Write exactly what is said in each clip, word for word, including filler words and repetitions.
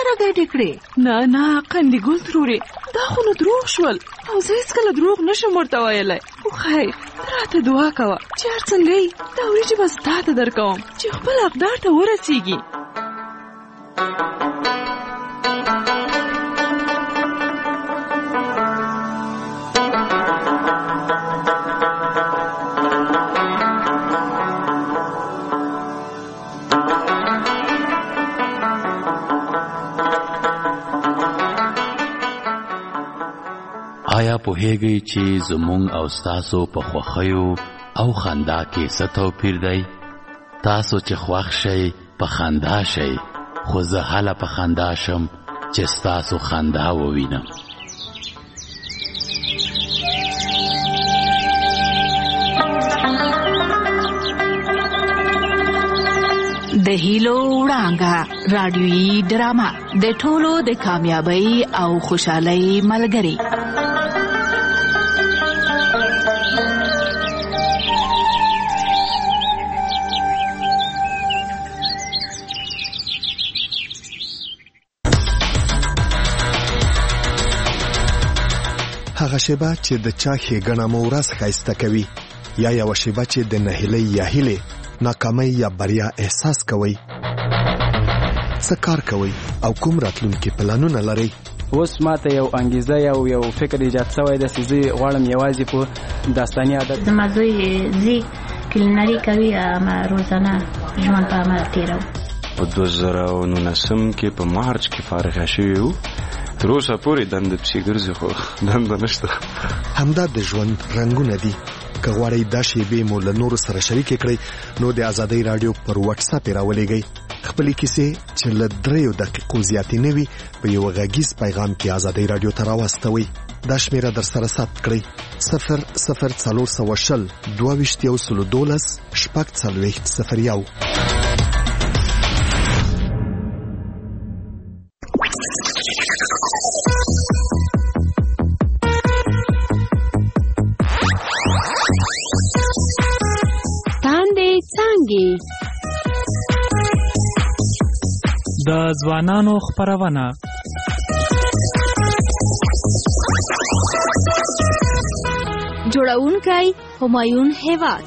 سره ګډې کړې؟ نه نه قندي ګل ترورې، دا خو نو دروغ شول او زه هېڅکله دروغ نشم ورته ویلی. خو خیر راته دعا کوه چې هر څنګه یې دا وریجې به تا ته درکوم چې خپل اقدار ته ورسېږي. آیا پوهیږئ چې زمونږ او ستاسو په خوښیو او خندا کې څه توپیر دی؟ تاسو چې خوښ شئ په خندا شئ، خو زه هله په خندا شم چې ستاسو خندا ووینم. د هیلو وړانګه رادیویي ډرامه د ټولو د کامیابی او خوشحالۍ ملګری. هغه شیبه چې د چا ښېګڼه مو ورځ ښایسته کوي، یا یوه شیبه چې د نهیلۍ یا هیلې ناکامۍ یا بریا احساس کوئ. څه کار کوئ او کوم راتلونکي پلانونه لرئ؟ اوس ماته یو انګیزه یو یو فکر ایجاد شوی دی چې زه غواړم یوازې په داستاني عادت زما زوی زی کلینري کوي، اما روزانه ژوند په عمل تېرو. په دوه زره او نولسم کې په مارچ کې فارغه شوي وو. تر اوسه پورې دنده پسې ګرځي خو دنده نشته. همدا د ژوند رنګونه دي. که غواړئ دا شیبې مو له نورو سره شریکې کړئ نو د ازادۍ راډیو پر واتساپ یې راولېږئ. خپلې کیسې چې له دریو دقیقو زیاتې نه وي په یو غږیز پیغام کې ازادۍ راډیو ته راواستوئ. دا شمیره در سره ثبت کړئ: صفر صفر څلور سوه شل دوه ویشت یو سلو دولس شپږ څلوېښت صفر یو. د ځوانانو خپرونه جوړونکی همایون هیواد.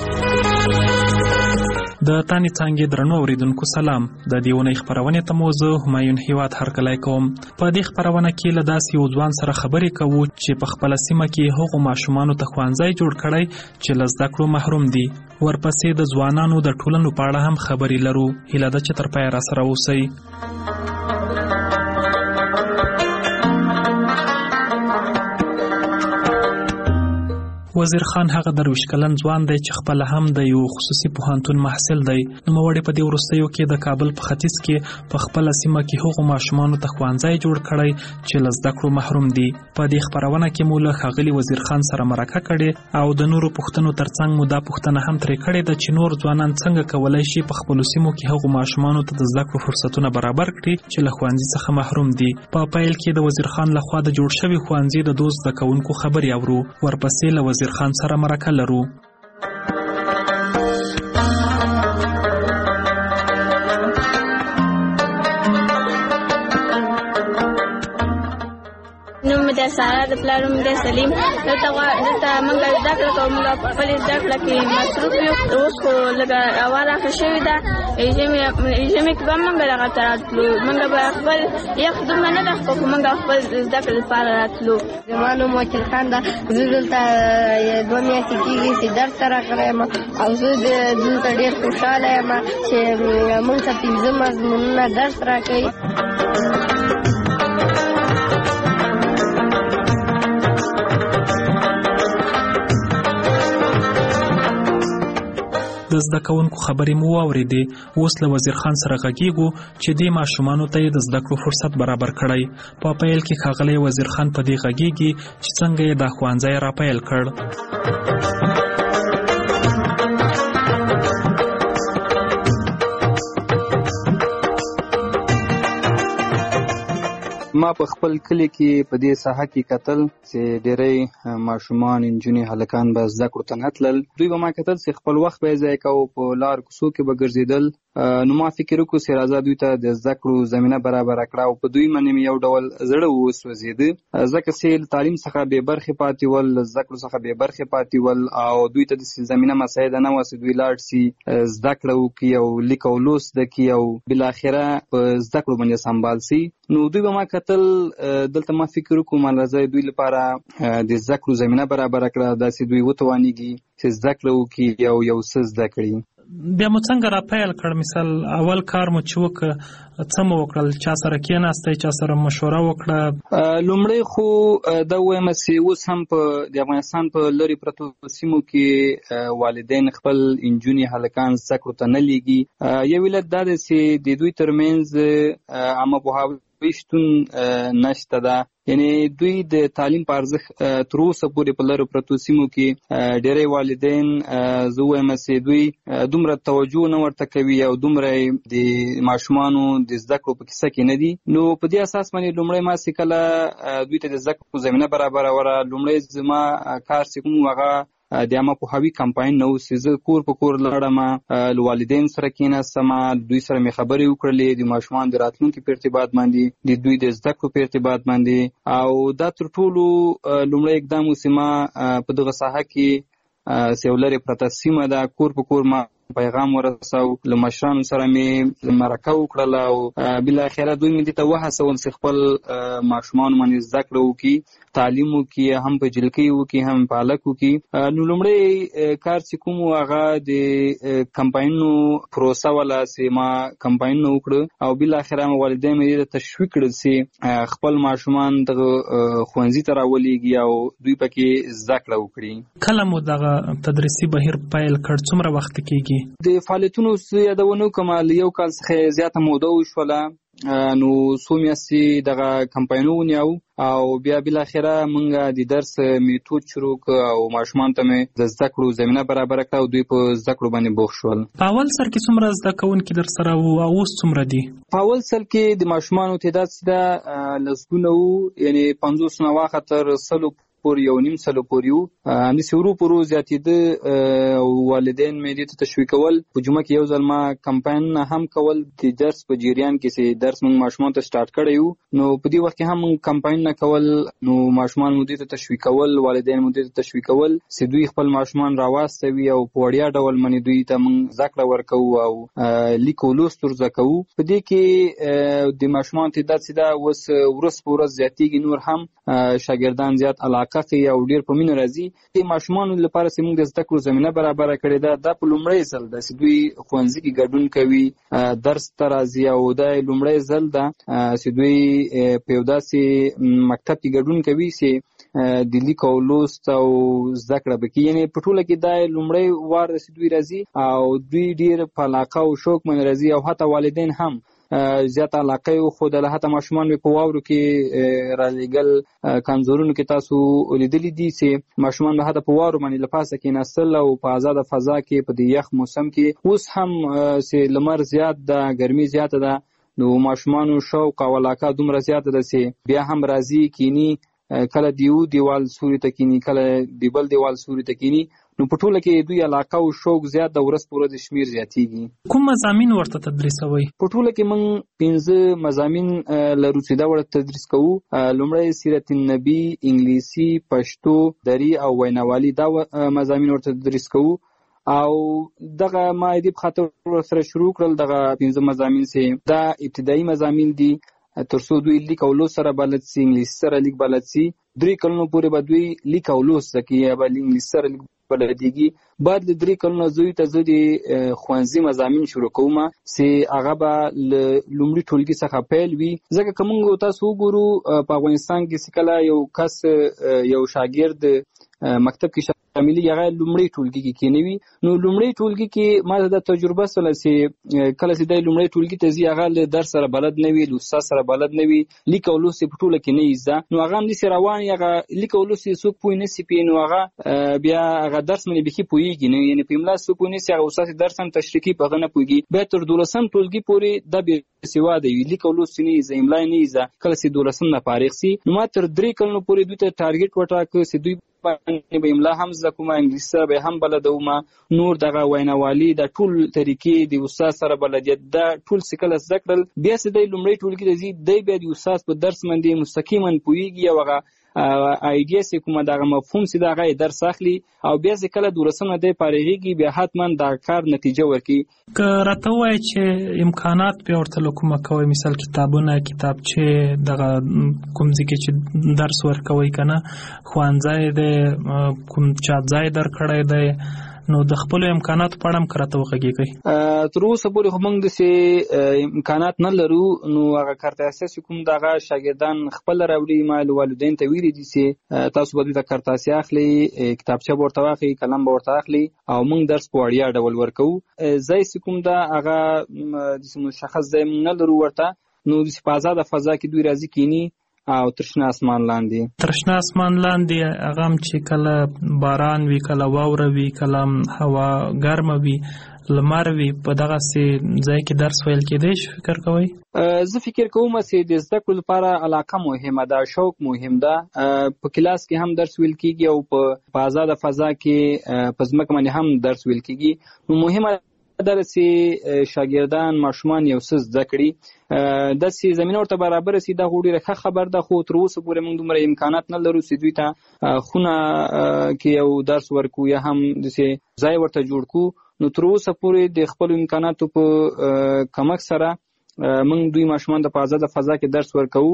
د تانې څانګې درنو اوریدونکو سلام. د دې اونۍ خپرونې ته مو زه همایون هیواد هرکلی کوم. په دې خپرونه کې له داسې یو ځوان سره خبرې کوو چې په خپله سیمه کې هغو ماشومانو ته ښوونځی جوړ کړی چې له زده کړو محروم دي. ورپسې د ځوانانو د ټولنو په اړه هم خبرې لرو. هیله ده چې تر پایه راسره اوسئ. وزیر خان هغه درویش کلن ځوان دی چې خپله هم د یو خصوصي پوهنتون محصل دی. نوموړي په دې وروستیو کې د کابل په ختیځ کې په خپله سیمه کې هغو ماشومانو ته ښوونځی جوړ کړی چې له زده کړو محروم دي. په دې خپرونه کې مو له ښاغلي وزیر خان سره مرکه کړې او د نورو پوښتنو ترڅنګ مو دا پوښتنه هم ترې کړې ده چې نور ځوانان څنګه کولی شي په خپلو سیمو کې هغو ماشومانو ته د زده کړو فرصتونه برابر کړي چې له ښوونځي څخه محروم دي. په پیل کې د وزیر خان لخوا د جوړ شوي ښوونځي د دوست زده کوونکو خبرې اورو. ورپسې له وزیر خان سره مرکه لرو. نوم مې د سارا، د پلار نوم د سلیم. دلته دلته موږ زده کړه کوو، موږ په خپلې زده کړه کې مصروف یو. اوس خو لږه هوا راښه شوې ده، ژمي ژمي کې به موږ دغه ته راتلو. موږ به خپل یخ دومره نه ده خو موږ خپل زده کړې لپاره راتلو. زما نوم وکیل خان ده. زه دلته دوه میاشتې کېږي چې درس ته راغلی یم او زه دلته ډېر خوشحاله یم چې موږ ته پنځه مضمونونه درس راکوي. د زده کوونکو خبرې مو واورېدې. اوس له وزیر خان سره غږیږو چې دې ماشومانو ته یې د زده کړو فرصت برابر کړی. په پیل کې ښاغلی وزیر خان په دې غږیږي چې څنګه یې دا ښوونځی راپیل کړ. ما په خپل کلی کې په دې ساحه کې کتل چې ډېری ماشومان انجونې هلکان به زده کړو ته نه تلل. دوی به ما کتل چې خپل وخت به یې ضایع کوو، په لار کوڅو کې به ګرځېدل. نو ما فکر وکړو چې راځه دوی ته د زده کړو زمینه برابره کړه او په دوی باندې مې یو ډول زړه وسوځېده، ځکه چې له تعلیم څخه بې برخې پاتې ول، له زده کړو څخه بې برخې پاتې ول او دوی ته داسې زمینه مساعده نه وه چې دوی لاړ شي زده کړه وکړي او لیک او لوست زده کړي او بالاخره په زده کړو باندې سمبال شي. نو دوی به ما کتل، دلته ما فکر وکړو ما راځه دوی لپاره د زده کړو زمینه برابره کړه، داسې دوی وتوانېږي چې زده کړه وکړي او یو څه زده کړي. بیا مو څنګه را پیل کړ؟ مثال اول کار مو چې وکړ څه مو وکړل؟ چا سره کېناستئ؟ چا سره مشوره وکړه؟ لومړی خو دا ووایم چې اوس هم په د افغانستان په لرې پرتو سیمو کې والدین خپل انجونې هلکان زده کړو ته نه لیږي. یو علت دا دی چې د دوی ترمنځ عامه پوهاوی شتون نشته ده، یعنی دوی د تعلیم په ارزښت تر اوسه پورې په لرو پرتو سیمو کې ډېری والدین زه وایم چې دوی دومره توجه نه ورته کوي او دومره د ماشومانو د زده کړو په کیسه کې نه دي. نو په دې اساس باندې لومړی ما چې کله دوی ته د زده کړو زمینه برابروله، لومړی زما کار چې کوم هغه د عامه پوهاوي کمپاین نه و چې زه کور په کور لاړم، له والدین سره کېناستم، دوی سره مې خبرې وکړلې د ماشومان د راتلونکي په ارتباط باندې، د دوی د زده کړو په ارتباط باندې. او دا تر ټولو لومړی اقدام و چې ما په دغه ساحه کې چې یو لرې پرته سیمه ده، کور په کور ما پیغام ورساو، له مشرانو سره مې مرکه وکړله او بالاخره دوی مې دې ته وهڅول چې خپل ماشومان باندې زده کړه وکړي، تعلیم وکړي، هم په جلکۍ وکړي هم په هلک وکړي. نو لومړی کار چې کوم و هغه د کمپاینونو پروسه وله چې ما کمپاینونه وکړه او بالاخره مې والدین مې دې ته تشویق کړل چې خپل ماشومان دغه ښوونځي ته راولېږي او دوی پکې زده کړه وکړي. کله مو دغه تدریسي بهیر پیل کړ؟ څومره وخت کېږي؟ د فعالیتونو یادونه وکړم، له یو کال څخه زیاته موده وشوله. نو څو میاشتې دغه کمپاینونه ونیو او بیا بالاخره موږ د درس میتود شروع کړ او ماشومان ته مې د زده کړو زمینه برابره کړه او دوی په زده کړو باندې بوخت شول. په اول سر کې څومره زده کوونکي در سره وو او اوس څومره دي؟ په اول سر کې د ماشومانو تعداد چې ده لسګونه وو، یعنی پنځوس نه واخه تر سلو پورې یو نیم سلو پورې وو. همداسې ورو په ورو زیاتېده او والدین مې دې ته تشویقول. په جمعه کې یو ځل ما کمپاینونه هم کول د درس په جریان کې چې درس موږ ماشومانو ته سټارټ کړی وو. نو په دې وخت کې هم موږ کمپاینونه کول، نو ماشومان مو دې ته تشویقول، والدین مو دې ته تشویقول چې دوی خپل ماشومان راواستوي او په وړیا ډول باندې دوی ته موږ زده کړه ورکوو او لیک او لوست ور زده کوو. په دې کې د ماشومانو تعداد چې ده اوس ورځ په ورځ زیاتېږي، نور هم شاګردان زیات علاقه کوي او ډېر په مینه راځي. د ماشومانو لپاره چې موږ د زده کړو زمینه برابره کړې ده، دا په لومړی ځل ده چې دوی ښوونځي کې ګډون کوي، درس ته راځي او دا لومړی ځل ده چې دوی په یو داسې مکتب کې ګډون کوي چې د لیک او لوست او زده کړه به کوي. یعنې په ټوله کې دا لومړی وار ده چې دوی راځي او دوی ډېر په علاقه او شوق باندې راځي او حتی والدین هم زیات علاقه یې وښودله. حتی ماشومان مې په واورو کې رالېږل، کانزورونو کې تاسو لیدلي دي چې ماشومان به حتی په واورو باندې له پاسه کېناستل او په آزاده فضا کې په دې یخ موسم کې. اوس هم چې لمر زیات ده، ګرمي زیاته ده، نو ماشومانو شوق او علاقه دومره زیاته ده چې بیا هم راځي کینی، کله د یو دیوال سوري ته کینی، کله د بل دیوال سوري ته کینی. نو په ټوله کې دوی علاقه او شوق زیات د ورځ په ورځ شمیر زیاتېږي. کوم مضامین ورته تدریسوئ؟ په ټوله کې موږ پنځه مضامین لرو چې دا ورته تدریس کوو. لومړی سیرت النبي، انګلیسي، پښتو، دري او ویناوالي، دا مضامین ورته تدریس کوو. او دغه ما دې په خاطر سره شروع کړل دغه پنځه مضامین چې دا ابتدایي مضامین دي تر څو دوی لیک او لوست سره بلد سي، انګلیسي سره لیک بلد سي. درې کلونو پورې به دوی لیک او لوست زده کوي یا به انګلیسي سره لیک بلدېږي. بعد له درې کلونو زوی ته زه د ښوونځي مضامین شروع کوم چې هغه به له لومړي ټولګي څخه پیل وي. ځکه که موږ تاسو وګورو په افغانستان کې چې کله یو کس یو شاګرد مکتب کې شاملي هغه لومړی ټولګي کې کېنوي. نو لومړی ټولګي کې ما د تجربه سره چې کله چې د لومړی ټولګي ته ځي هغه له درس سره بلد نه وي، له استاد سره بلد نه وي، لیک او لوست په ټوله کې نه ایزه. نو هغه هم داسې روان وي، هغه لیک او لوست یې څوک پوه نه سي پې، نو هغه بیا هغه درس باندې بیخي پوهېږي نه، یعنې په املا څوک پوه نه سي، هغه استاد درس هم تشریح کوي په هغه نه پوهېږي. بیا تر دولسم ټولګي پورې دا بېسواده وي، لیک او لوست نه ایزه، املا نه ایزه. کله چې دولسم نه فارغ سي نو ما تر درې کلونو پورې دوی ته ټارګېټ وټاکه چې دوی باندې به املا هم زده کوم، انګلیسي سره به هم بلد وم، نور دغه ویناوالي د ټول طریقې د استاد سره بلدیت دا ټول څه کله زده کړل. بیا چې دی لومړی ټولګي ته ځي دی بیا د استاد په درس باندې مستقیما پوهېږي او هغه آیډیا چې کومه دغه مفهوم چې د هغه درس اخلي او بیا چې کله دولسم نه دی فارغېږي بیا حتما د کار نتیجه ورکوي. که راته ووایې چې امکانات بیا ورته له کومه کوئ، مثال کتابونه، کتابچې، دغه کوم ځای کې چې درس ورکوئ که نه، ښوونځی دی، کوم چاپ ځای درکړی دی، نو د خپلو امکاناتو په اړه هم که راته وغږېږئ. تر اوسه پورې خو موږ داسې امکانات نه لرو، نو هغه کارتاسیه چې کوم دغه شاګردان خپله راوړي، ما والدینو ته ویلي دي چې تاسو به دلته کارتاسیه اخلي، کتابچه به ورته واخلي، قلم به ورته اخلي او موږ درس په وړیا ډول ورکوو. ځای چې کوم ده هغه داسې مشخص ځای موږ نه لرو ورته، نو داسې په ازاده فضا کې دوی راځي کینی او ترشنه اسمان لاندې ترشنه اسمان لاندې هغه هم چې کله باران وي، کله واوره وي، کله هوا ګرمه وي، لمر وي، په دغسې ځای کې درس ویل کېدی شي فکر کوئ؟ زه فکر کوم چې د زده کړو لپاره علاقه مهمه ده، شوق مهم ده. په کلاس کې هم درس ویل کېږي او په آزاده فضا کې په ځمکه باندې هم درس ویل کېږي. نو مهمه ده چې شاګردان ماشومان یو څه زده کړي، داسې زمینه ورته برابره سي. دا خو ډېره ښه خبر ده، خو تر اوسه پورې موږ دومره امکانات نه لرو چې دوی ته خونه کې یو درس ورکو یا هم داسې ځای ورته جوړ کړو. نو تر اوسه پورې د خپلو امکاناتو په کمک سره موږ دوی ماشومان ته په آزاده فضا کې درس ورکوو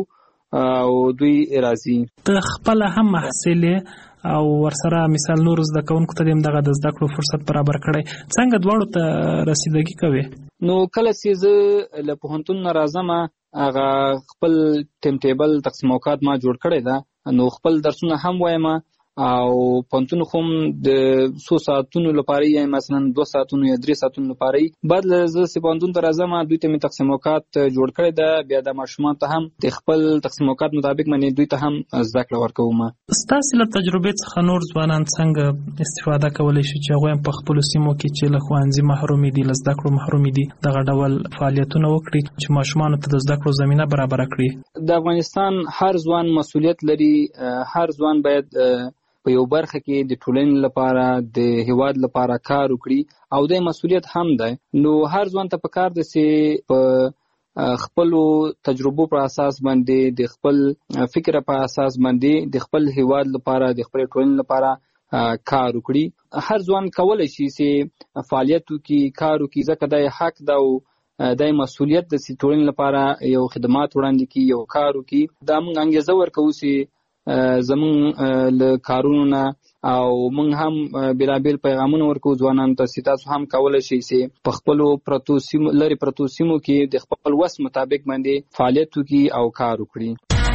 او دوی راځي. ته خپله هم محصل او ورسره مثال نور زده کوونکو ته دغه د زده کړو فرصت برابر کړی، څنګه دواړو ته رسیدګي کوي؟ نو کله چې زه له پوهنتون نه راځم هغه خپل ټیم ټیبل تقسیم اوقات ما جوړ کړی ده، نو خپل درسونه هم وایم او پوهنتون خو د څو ساعتونو لپاره یا مثلا دوه ساعتونو یا درې ساعتونو لپاره بعد له زه چې پوهنتون ته راځم دوی ته مې تقسیم اوقات جوړ کړی ده. بیا د ماشومان ته هم د خپل تقسیم اوقات مطابق باندې دوی ته هم زده کړه ورکوم. ستاسې له تجربې څخه نور ځوانان څنګه استفاده کولی شي چې هغوی هم په خپلو سیمو کې چې له ښوونځي محرومې دي، له زده کړو محرومې دي، دغه ډول فعالیتونه وکړي چې ماشومانو ته د زده کړو زمینه برابره کړي؟ د افغانستان هر ځوان مسؤلیت لري، هر ځوان باید په یو برخه کې د ټولنې لپاره د هیواد لپاره کار وکړي او د مسؤلیت هم ده. نو هر ځوان ته پکار ده چې په خپلو تجربو پر اساس باندې، د خپل فکر په اساس باندې د خپل هیواد لپاره، د خپل ټولنې لپاره کار وکړي. هر ځوان کولی شي چې فعالیت وکړي، کار وکړي، ځکه دا یې حق ده او دا یې مسؤلیت ده چې ټولنې لپاره یو خدمات وړاندې کړي، یو کار وکړي. دا موږ انګېزه ورکوو چې زمونږ له کارونو نه او موږ هم بېلابېل پیغامونه ورکوو ځوانانو ته چې تاسو هم کولی شئ چې په خپلو پرتو سیمو لرې پرتو سیمو کې د خپل وس مطابق باندې فعالیت وکړي او کار وکړي.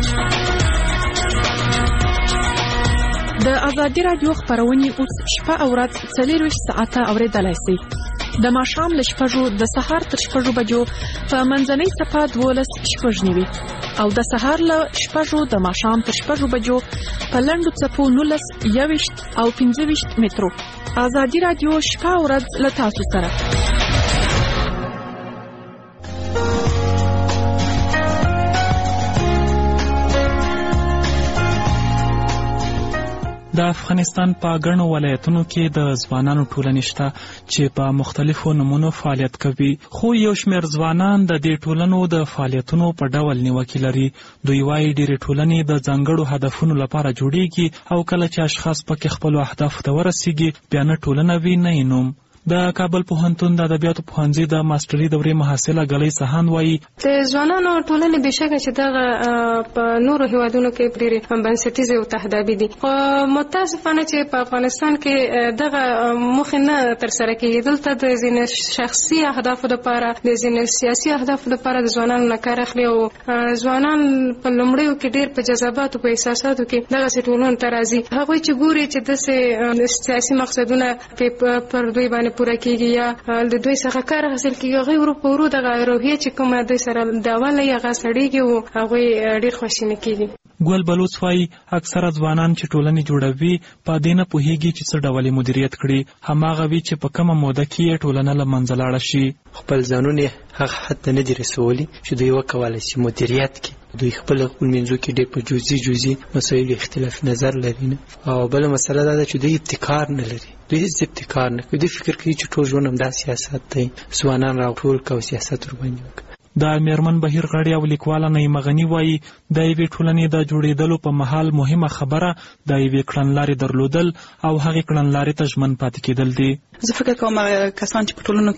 د ازادي راډیو خپرونې اوس شپه او ورځ څلېرویشت ساعته اورېدلی سئ. د ماښام له شپږو د سهار تر شپږو بجو په منځنۍ څپه دولس شپږ نوي او د سهار له شپږو د ماښام تر شپږو بجو په لنډو څپو نولس یوویشت او پنځه ویشت مترو. ازادي راډیو شپه او ورځ له تاسو سره. د افغانستان په ګڼو ولایتونو کې د ځوانانو ټولنې شته چې په مختلفو نمونو فعالیت کوي، خو یو شمېر ځوانان د دې ټولنو د فعالیتونو په ډول نیوکې لري. دوی وایي ډېرې ټولنې د ځانګړو هدفونو لپاره جوړیږي او کله چې اشخاص پکې خپلو اهدافو ته ورسیږي بیا نه ټولنه وي نه یې نوم. د کابل پوهنتون د ادبیاتو پوهنځي د ماستري دورې محصله ګلۍ سهان وایي د ځوانانو ټولنې بشکه چې دغه په نورو هیوادونو کې ډېرې بنسټیزې او تهدابي دي، خو متاسفانه چې په افغانستان کې دغه موخې نه ترسره کېږي. دلته د ځینې شخصي اهدافو لپاره د ځینې سیاسي اهدافو لپاره د ځوانانو نه کار اخلي او ځوانان په لومړیو کې ډېر په جذباتو په احساساتو کې دغسې ټولنو ته راځي. هغوی چې ګوري چې داسې سیاسي مقصدونه پر دوی باندې پوره کېږي یا د دوی څخه کار حاصل کېږي، هغوی ورو په ورو دغه روحیه چې کومه دوی سره دعوه لري هغه سړېږي او هغوی ډېر خواشیني کېږي. ګل بلوڅ وایي اکثره ځوانان چې ټولنې جوړوي په دې نه پوهېږي چې څه ډول مدیریت کړي، هماغه وي چې په کومه موده کې یې ټولنه له منځه لاړه شي. خپل ځانونه هغه حد ته نه دي رسولي چې دوی وکولی شي مدیریت کړي. دوی خپل خپل منځو کې ډېر په جزئي جزئي مسایلو اختلاف نظر لري نه، او بله مسله دا ده چې دوی ابتکار نه لري. دوی هیڅ ابتکار نه کوي. دوی فکر کوي چې ټول ژوند همدا سیاست دی، ځوانان راټول کړه او سیاست ورباندې وکړه. د میرمن بهیر غړی او لیکواله نعیمه غني وایي د یوې ټولنې د جوړېدلو په مهال مهمه خبره د یوې کړنلارې درلودل او هغې کړنلارې ته ژمن پاتې کېدل دي. زه فکر کوم کسان چې په ټولنو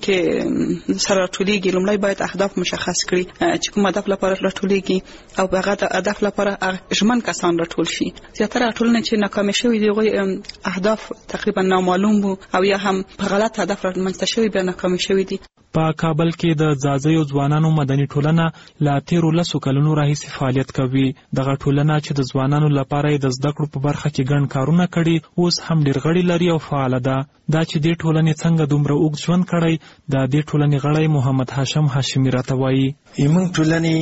کې سره راټولېږي لومړی باید اهداف مشخص کړي چې کوم هدف لپاره راټولېږي او په هغه هدف لپاره ژمن کسان راټول شي. زیاتره ټولنې چې ناکامې شوي دي هغوی اهداف تقریبا نامعلوم وو او یا هم په غلط هدف رامنځته شوي بیا ناکامې شوي دي. په کابل کې د ځاځیو ځوانانو مدني ټولنه لا تیرو لسو کلونو راهیسې فعالیت کوي. دغه ټولنه چې د ځوانانو لپاره د زده کړو په برخه کې ګڼ کارونه کړي اوس هم ډېر غړي لري او فعاله ده. دا چې دې ټولنې څنګه دومره اوږد ژوند کړی د دې ټولنې غړی محمد هاشم هاشمي راته وایي. موږ ټولنې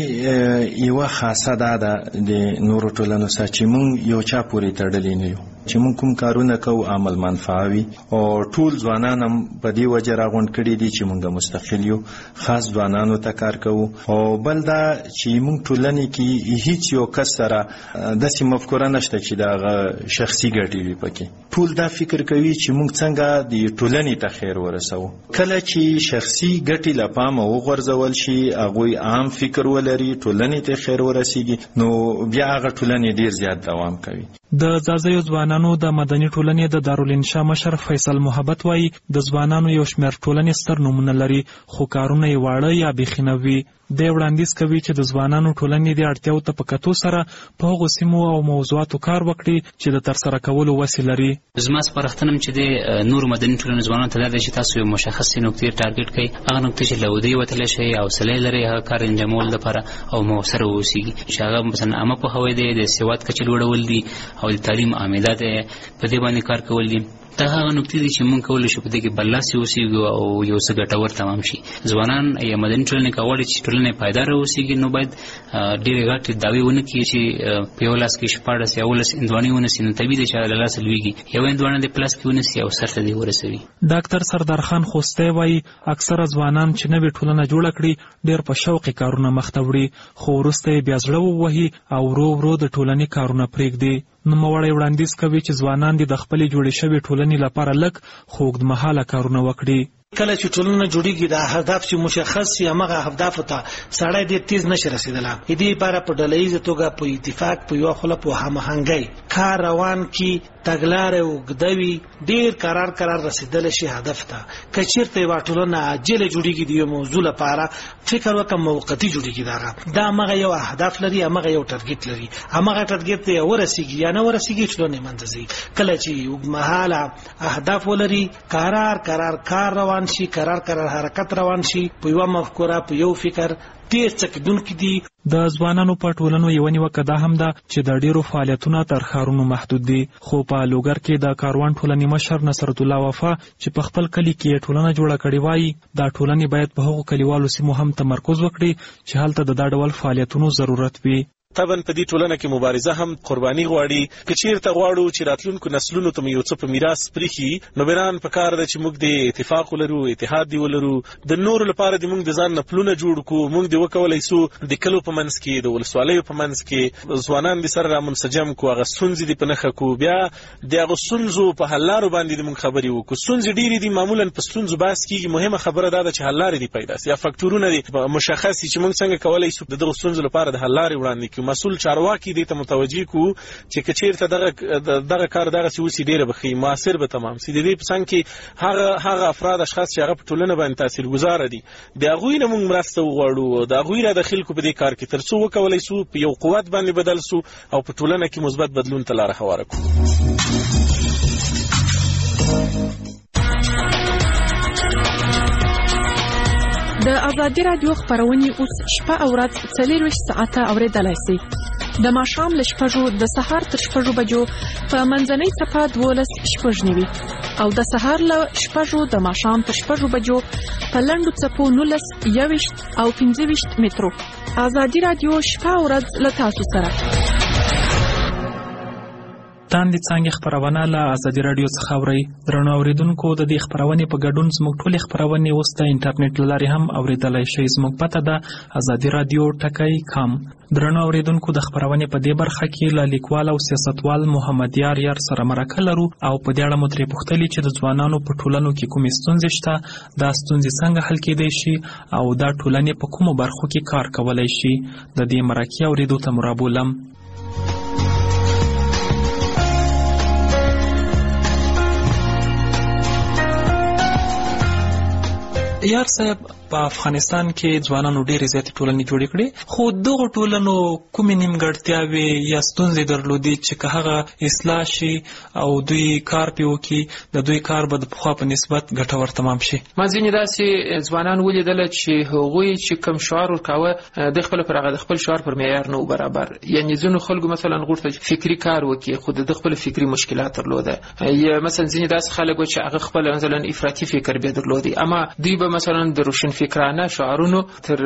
یوه خاصه دا ده د نورو ټولنو سره چې موږ یو چا پورې تړلي نه یو، چې موږ کوم کارونه کوو عمل منفعه وي او ټول ځوانان هم په دې وجه راغونډ کړي دي چې موږ مستقل یو، خاص ځوانانو ته کار کوو. او بل دا چې موږ ټولنې کې هیڅ یو کس سره داسې مفکوره نشته چې د هغه شخصي ګټې وي پکې. ټول دا فکر کوي چې موږ څنګه د ټولنې ته خیر ورسوو. کله چې شخصي ګټې له پامه وغورځول شي، هغوی عام فکر ولري، ټولنې ته خیر ورسیږي، نو بیا هغه ټولنې ډېر زیات دوام کوي. د ځاځیو ځوانانو د مدني ټولنې د دارالانشا مشر فیصل محبت وایي د ځوانانو یو شمېر ټولنې ستر نومونه لري خو کارونه یې واړه یا بیخي نه وي. دی وړاندیز کوي چې د ځوانانو ټولنې د اړتیاو ته په کتو سره په هغو سیمو او موضوعاتو کار وکړي چې د ترسره کولو وسې لري. زما سپارښتنه چې د نورو مدني ټولنو ځوانانو ته دا ده چې تاسو یو مشخصې نقطې ټارګټ کړئ، هغه نقطې چې له ودې وتلی شئ، حوصله یې لرئ هغه کار انجامولو لپاره او مؤثره واوسیږي، چې هغه مثلا عامه پوهاوی دی، د سواد کچې لوړول دي او د تعلیم عامده دی، په دې باندې کار کول دي. دا هغه نقطې دي چې موږ کولی شو په دې کې برلاسي اوسېږو او یو څه ګټور تمام شي. ځوانان یا مدني ټولنې که غواړي چې ټولنه پایداره اوسېږي نو باید ډېرې غټې دعوې ونه کړي چې په یو لاس کې شپاړس یا اوولس هندواڼې ونیسي، نو طبیعي دی چې له لاسه لوېږي. یو هندواڼه دې په لاس کې ونیسي او سر ته دې ورسوي. ډاکټر سردار خان خوستی وایي اکثره ځوانان چې نوې ټولنه جوړه کړي ډېر په شوقې کارونه مخته وړي، خو وروسته یې بیا زړه ووهي او ورو ورو د ټولنې کارونه پرېږدي. نوموړی وړاندیز کوي چې ځوانان دې د خپلې جوړې شوې ټولنې لپاره لږ خو اوږدمهاله کارونه وکړي. کله چې ټولنه جوړیږي د هدف چې مشخص شي هغه اهدافو ته سړی ډېر تیز نشي رسیدلی. دې لپاره په ډلهییزه توګه په اتفاق په یوه خوله په هماهنګۍ کار روان کړي، تګلارې اوږده وي، ډېر قرار قرار رسیدلی شي هدف ته. که چېرته یوه ټولنه عاجله جوړیږي د یو موضوع لپاره فکر وکړه موقتي جوړیږي، دغه دا همغه یو اهداف لري، همغه یو ټارګټ لري، همغه ټارګټ ته ورسیږي یا نه ورسیږي ټولنې منځ ځي. کله چې اوږدمهاله اهداف ولري، قرار قرار کار روان شي، قرار قرار حرکت روان شي، په یوه مفکوره په یو فکر ډېر څه کېدونکي دي. د ځوانانو په ټولنو یوه نیوکه دا هم ده چې د ډېرو فعالیتونه تر ښارونو محدود دي. خو په لوګر کې د کاروان ټولنې مشر نصرت الله وفا چې په خپل کلي کې ټولنه جوړه کړې وایي دا ټولنې باید په هغو کلیوالو سیمو هم تمرکز وکړي چې هلته د دا ډول فعالیتونو ضرورت وي. طبعا په دې ټولنه کې مبارزه هم قرباني غواړي. که چیرته غواړو چې راتلونکو نسلونو ته یو څه په میراث پریښي، نو بران په کار ده چې موږ د اتفاق ولرو، اتحاد دی ولرو، د نورو لپاره د موږ د ځان نه پلونه جوړ کړو. موږ د وکولای سو د کلو په منځ کې، د ولسوالیو په منځ کې ځوانان د سره را منسجم کو، هغه ستونزې دي په نښه کو، بیا د هغه ستونزو په حل لارو باندې د موږ خبرې وکړو. ستونزې ډېرې دي، معمولا په ستونزو بحث کېږي، مهمه خبره دا ده چې حل لارې دي پیدا سي یا فکټورونه دي مشخص دي چې موږ څنګه کولای سو د دغو ستونزو لپاره د حل لارې وړاندې کړو. مسؤل چارواکي دې ته متوجي کو چې کچیرته دغه دغه کار دغه څه وسی ډیره بخي موثر به تمام سي د دې پسند کې هغه هغه افراد اشخاص چې هغه په ټولنه باندې تاثیرګذار دي د هغوی نه موږ مرسته وغواړو د هغوی را د خلکو په دې کار کې تر څو وکولای سو په یو قوت باندې بدل سو او په ټولنه کې مثبت بدلون ته لار هواره کړو. د ازادي رادیو خبرونه اوس شپه او ورځ څلورویشت ساعته اوریدلای شئ. د ماښام له شپږو د سهار تر شپږو بجو په منځنۍ صفحه دولس شپږ نیوي او د سهار له شپږو د ماښام تر شپږو بجو په لنډو څپو نولس یوویشت او پنځه ویشت مترو. ازادي رادیو شپه او ورځ له تاسو سره. تاندې څنګه خبرونه له ازادي رادیو څخه اوري. درنو اوریدونکو د دې خبرونه په ګډون زموږ ټولې خبرونه اوس د انټرنیټ لارې هم اوریدلای شئ. زموږ پته ده ازادي رادیو ټکی کام. درنو اوریدونکو د خبرونه په دې برخه کې له لیکوال او سیاستوال محمد یار یار سره مرکه لرو او په دې اړه مو ترې پوښتلي چې د ځوانانو په ټولنو کې کومې ستونزې شته، دا ستونزې څنګه حل کېدای شي او دا ټولنې په کومو برخو کې کار کولای شي. د دې مرکې اوریدو ته مرابولم. یار صاحب، په افغانستان کې ځوانانو ډېرې زیاتې ټولنې جوړې کړې، خو دغو ټولنو کومې نیمګړتیاوې یا ستونزې درلودې چې که هغه اصلاح شي او دوی کار پې وکړي، د دوی کار به د پخوا په نسبت ګټور تمام شي. ما ځینې داسې ځوانان ولیدله چې هغوی چې کوم شعار ورکاوه د خپل پر هغه د خپل شعار پر معیار نه و برابر. یعنې ځینو خلکو مثلا غوښتل فکري کار وکړي خو د خپل فکري مشکلات درلوده، یا مثلا ځینې داسې خلک و چې هغه خپل مثلا افراطي فکر بیا درلودي، اما دوی به مثلا د روشن فکرانه شعارونو تر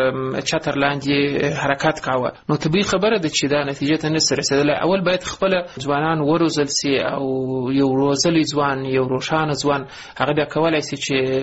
چتر لاندې حرکت کاوه. نو طبیعي خبره ده چې دا نتیجه ته نسي رسیدلی. اول باید خپل ځوانان وروزل سي او یو روزلی ځوان، یو روښانه ځوان هغه بیا کولای سي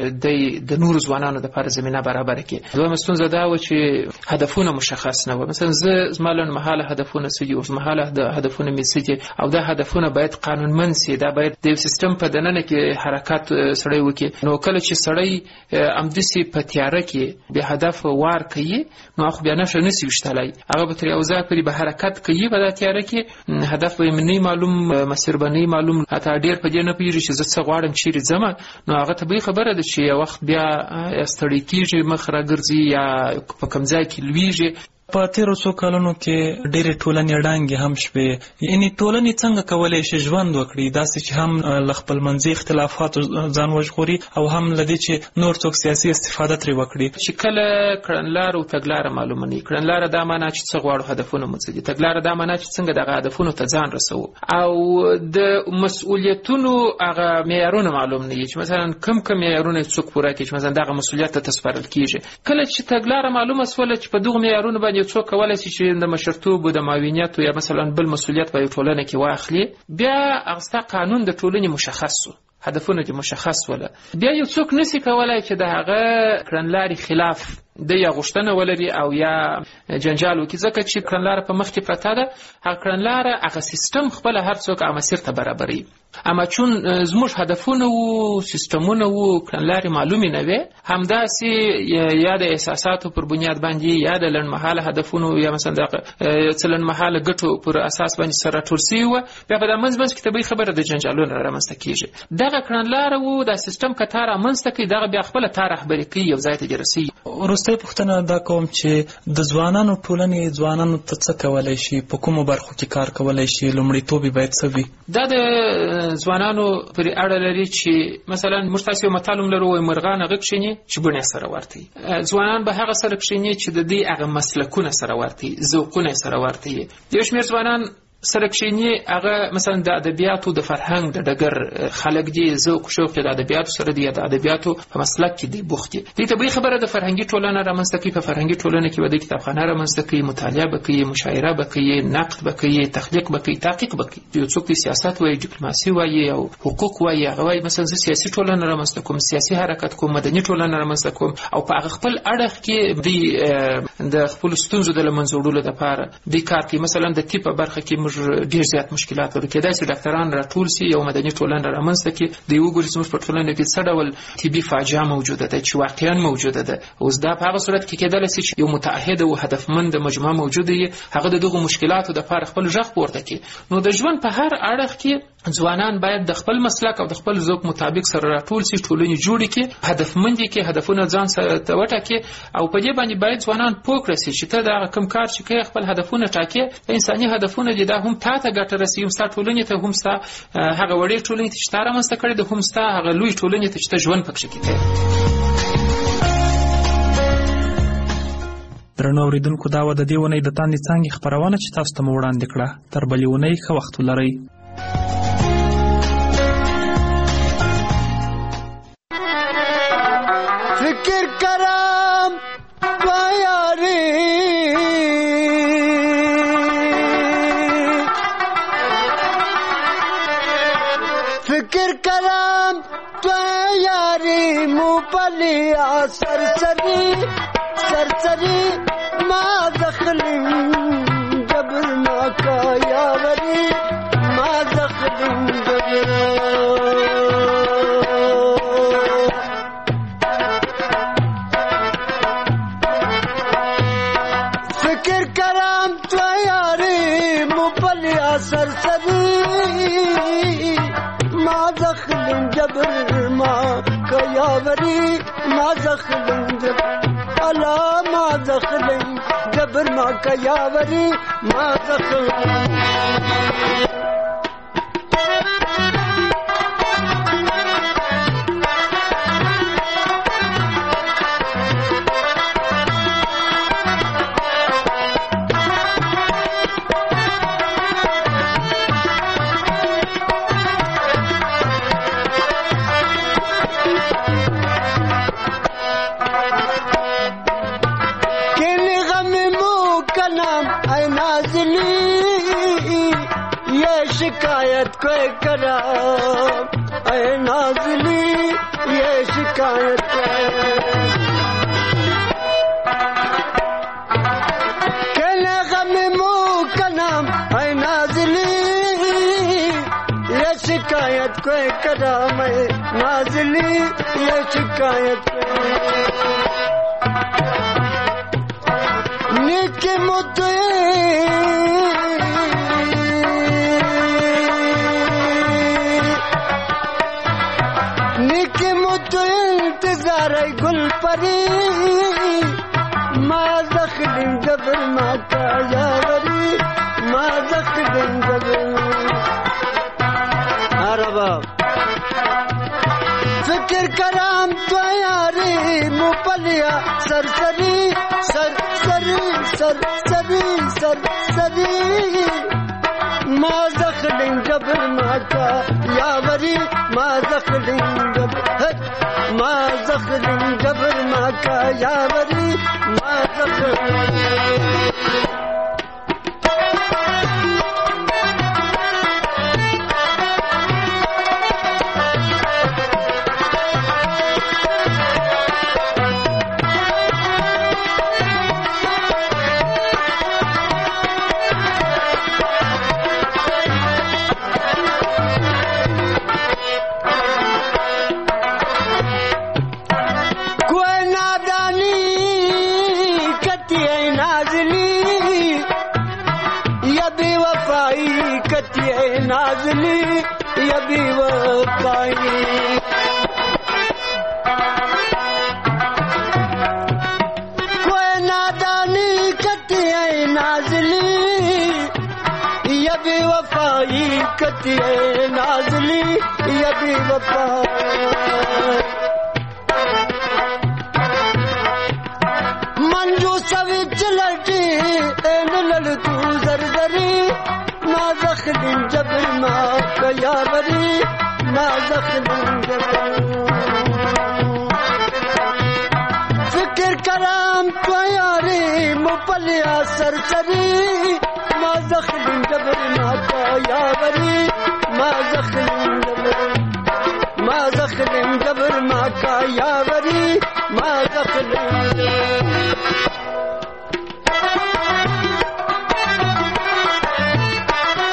چې د نورو ځوانانو دپاره زمینه برابره کړي. دویمه ستونزه دا وه چې هدفونه مشخص نه وه. مثلا زه زما لنډمهاله هدفونه څه دي، اوږدمهاله هدفونه مې څه دي، او دا هدفونه باید قانونمند سي. دا باید د یو سیستم په دننه کې حرکت سړی وکړي. نو کله چې سړی امدسي په تیاره کې به هدف وار کوي، نو خو بیا نشه نسی وشتلای، هغه به تر یو ځای پورې به حرکت کوي په تیاره کې، هدف به نه معلوم، مسیر به نه معلوم، حتی ډیر په دې نه پیږي چې زه څه غواړم چیرې ځم. نو هغه طبیعي خبره ده چې یو وخت بیا ستړی کېږي، مخ راګرځي یا په کوم ځای کې لویږي. په تیرو څو کلونو کې ډېرې ټولنې ړنګې هم شوې. یعنې ټولنې څنګه کولی شي ژوند وکړي داسې چې هم له خپلمنځي اختلافاتو ځان وژغوري او هم له دې چې نور څوک سیاسي استفاده ترې وکړي. چې کله کړنلاره او تګلاره معلومه نه وي، کړنلاره دا معنا چې څه غواړو، هدفونه مو څه دي، تګلاره دا معنا چې څنګه دغه هدفونو ته ځان رسوو، او د مسؤلیتونو هغه معیارونه معلوم نه وي چې مثلا کم کم معیارونه څوک پوره کړي چې مثلا دغه مسؤلیت ته سپارل کېږي. کله چې تګلاره معلومه سوله چې په دغو معیارونو باندې څوک کولای شي چې د مشرتوب او د معاونیت یا مثلا بل مسؤلیت په ټولنه کې واخلي، بیا هغه قانون د ټولنې مشخص شو، هدفونه چې مشخص وله، بیا یو څوک نسی کولای چې د هغه کړنلارې خلاف د یا غوښتنه ولري او یا جنجال وکړي، ځکه چې کړنلاره په مخ کې پرته ده. هغه کړنلاره هغه سیستم خپل هر څوک هغه مسیر ته برابروي، اما چون زموږ هدفونه وو، سیستمونه وو، کړنلارې معلومې نه وې، همداسې یا د احساساتو پر بنیاد باندې یا د لنډمهاله هدفونو یا مثلا د څه لنډمهاله ګټو پر اساس باندې سره راټول سوي وه، بیا په دا منځ منځ کې طبیعي خبره د جنجالونه رامنځته کېږي. دغه کړنلاره وو، دا سیستم که تا رامنځته کوي، دغه بیا خپله تا رهبري کوي، یو ځای ته دې رسوي. وروستۍ پوښتنه دا کوم چې د ځوانانو ټولنې ځوانانو ته څه کولی شي، په کومو برخو کې کار کولی شي، لومړیتوب یې باید څه وي؟ دا د ځوانانو پرې اړه لري چې مثلا موږ تاسې یو متل هم لرو، وایي مرغان هغه کښېني چې بڼې سره ورته وي. ځوانان به هغه سره کښېني چې د دې هغه مسلکونه سره ورته وي، ذوقونه سره ورته وي. یو شمېر ځوانان سره کښېني هغه مثلا د ادبیاتو د فرهنګ د ډګر خلک دي، ذوق و شوق د ادبیاتو سره دي، د ادبیاتو په مسلک کې دي بوخت دي. دې طبیعي خبره د فرهنګي ټولنه رامنځته کوي. په فرهنګي ټولنه کې به د کتابخانه رامنځته کوي، مطالعه به کوي، مشاعره به کوي، نقد به کوي، تخلیق به کوي، تحقیق به کوي. یو څوک د سیاست وایي، ډیپلوماسي وایي او حقوق وایي، هغه وایي مثلا زه سیاسي ټولنه رامنځته کوم، سیاسي حرکت کوم، مدني ټولنه رامنځته کوم، او په هغه خپل اړخ کې د خپلو ستونزو د له منځه وړلو دپاره دې کار کوي. مثلا د طب په برخه کې موږ موږ ډیر زیات مشکلات لرو. کېدای شي ډاکټران راټول سي یو مدني ټولنه رامنځته کړي د یو ګوري زموږ په ټولنه کې څه ډول طبي فاجعه موجوده ده چې واقعا موجوده ده. اوس دا په هغه صورت کې کېدای شي چې یو متعهد او هدفمند مجموعه موجوده وي هغه دغه مشکلاتو د لپاره خپل ځخ پورته کړي. نو د ژوند په هر اړخ کې ځوانان باید د خپل مسلک او د خپل ذوق مطابق سره راټول سي، ټولنې جوړې کړي، هدفمند کې هدفونه ځان سره وټاکي او په دې باندې باید ځوانان پوه کړي چې ته دا کوم کار چې کوي خپل هدفونه ټاکي، انساني هدفونه دي دا هم تا ته ګټه رسوي، هم ستا ټولنې ته، هم ستا هغه وړې ټولنې ته چې تا رامنځته کړې ده، هم ستا هغه لوی ټولنې ته چې ته ژوند پکښې کوې. درنو اورېدونکو دا وه د دې اونۍ د تاندې څانګې خپرونه چې تاسو ته مو وړاندې کړه. تر بلې اونۍ ښه وخت ولرئ. فکر کرم بیاری فکر کرم بیاری مو پلیا سرسری سرسری ما دخلم جبر ما کا یاوری ما دخلم جبر فکر کرم تو یاری مپلیا سرسری ما دخلم جبر ما کا یاوری ما دخلم جبر الا ما دخلم جبر ما کا یاوری ما دخلم शिकायत कोई करा ऐ नाज़ली ये शिकायत कहने गम मुँह का नाम ऐ नाज़ली ये शिकायत कोई करा मैं नाज़ली ये शिकायत निकी मुद्दे गुल परी माँ दखलिम जबर माँ का यावरी माँ दखलिम जबर अरबाब फिक्र कराम तो यारी मुपलिया सरसरी सरसरी सरसरी सरसरी माँ दखलिम जबर माँ का यावरी माँ दखलिम जबर ما زخرم جبر ما کا یاوری ما زخرم नाज़ली ये भी वफ़ाई कोई नादानी कती है नाज़ली ये भी वफ़ाई कती है नाज़ली ये भी वफ़ाई मंजू सविच लटी एन लड़ तू जरजरी ما زخلم جبر ما کا یاوری ما زخلم جبر فکر کرام تو یاری مپلیا سرسری ما زخلم جبر ما کا یاوری ما زخلم جبر ما زخلم جبر ما کا یاوری ما زخلم جبر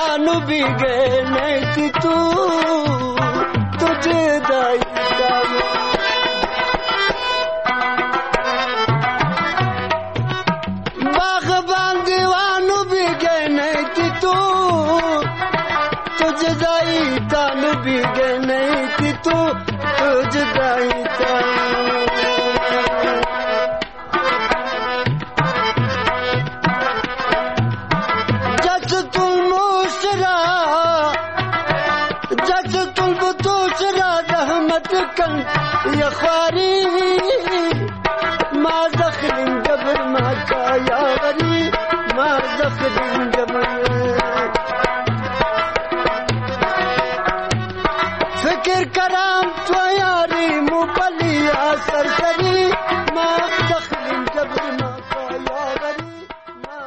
तानु बिगे नहीं थी तू तुझे दाई तानु बागबान दीवानु बिगे नहीं थी तू तुझे दाई तानु बिगे नहीं थी तू तुझे दाई तानु يا خواري ما دخل جبر ما كايا غري ما دخل جبر